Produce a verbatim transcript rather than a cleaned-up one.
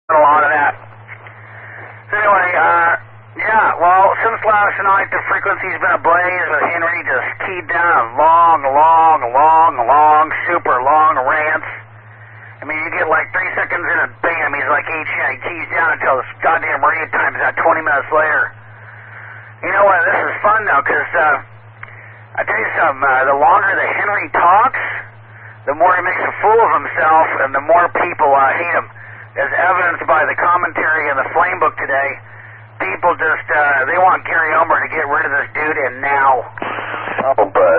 a lot of that. So anyway, uh, yeah, well, since last night the frequency's been ablaze with Henry just keyed down long, long, long, long, super long rants. I mean, you get like three seconds in and bam, he's like H N, he keys down until this goddamn radio time's out twenty minutes later. You know what, this is fun though, because, uh, I tell you something, uh, the longer that Henry talks, the more he makes a fool of himself and the more people uh, hate him. As evidenced by the commentary in the Flame Book today, people just, uh, they want Gary Ulmer to get rid of this dude and now. Oh, but